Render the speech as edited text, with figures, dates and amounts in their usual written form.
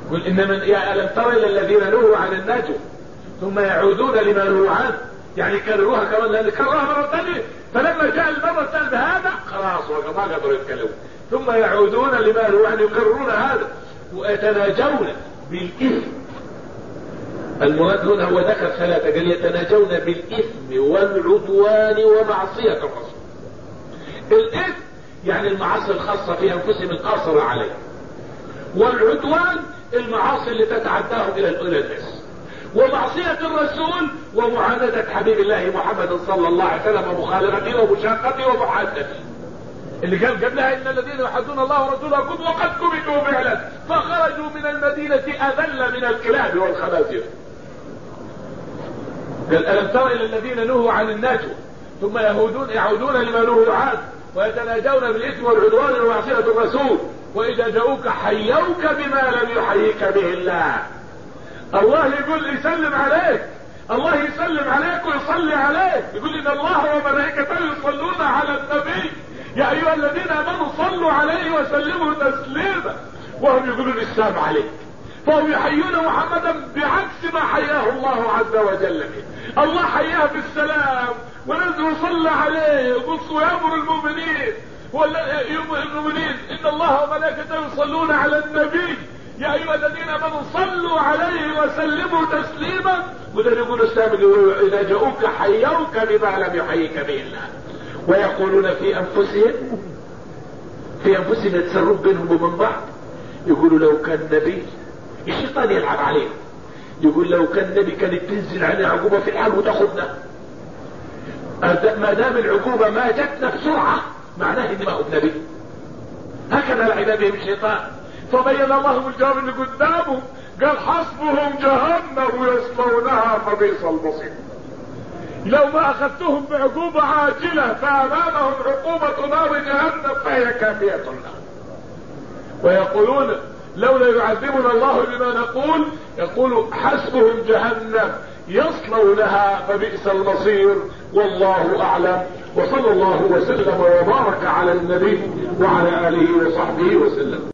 قل إنما ألم تر إلى الذين نهوا عن النجوى ثم يعودون لما نهوا عنه، يعني كرروها كمان لأن كرروها مرة ثانية، فلما جاء المرة الثانية بهذا خلاص ما قدروا يتكلموا، ثم يعودون لما نهوا عنه يكررون هذا ويتناجون بالإثم. المراد هنا هو ذكر ثلاثة، قال يتناجون بالإثم والعدوان ومعصية الرسول. الإثم يعني المعاصي الخاصة في أنفسهم القاصرة عليه، والعدوان المعاصي اللي تتعداه إلى الناس، ومعصية الرسول ومعاندة حبيب الله محمد صلى الله عليه وسلم ومخالفته ومشاقته ومحادثته، اللي قال قبلها إن الذين يحدون الله ورسوله وقد كبتوا فعلا فخرجوا من المدينة أذل من الكلاب والخنازير. قال ألم تر إلى الذين نهوا عن النجوى ثم يعودون لما نهوا عنه ويتناجون بالإثم والعدوان ومعصية الرسول وإذا جاءوك حيوك بما لم يحييك به الله. الله يقول يسلم عليك، الله يسلم عليك ويصلي عليك، يقول إن الله وملائكته يصلون على النبي يا أيها الذين آمنوا صلوا عليه وسلموا تسليما، وهم يقولون السلام عليك، فهم يحيون محمدا بعكس ما حياه الله عز وجل به. الله حياه بالسلام ونزل وصلى عليه ويأمر المؤمنين إن الله وملائكته يصلون على النبي يا أيها الذين آمنوا صلوا عليه وسلموا تسليما، وده يقول السلام إذا جاءوك حيوك بما لم يحييك به الله. ويقولون في أنفسهم يتسرون بينهم وبين بعض، يقولوا لو كان نبي، الشيطان يلعب عليه، يقول لو كان نبي كانت تنزل علينا عقوبة في الحال وتاخذنا، ما دام العقوبة ما جتنا بسرعة معناه ان ما هو نبي. هكذا لعب بهم الشيطان، فبين الله الجواب اللي قدامه، قال حسبهم جهنم يصلونها فبئس المصير. لو ما اخذتهم بعقوبة عاجلة فامامهم عقوبة نار جهنم فهي كافية لهم. ويقولون لولا يعذبنا الله بما نقول، يقول حسبهم جهنم يصلونها فبئس المصير. والله اعلم، وصلى الله وسلم وبارك على النبي وعلى اله وصحبه وسلم.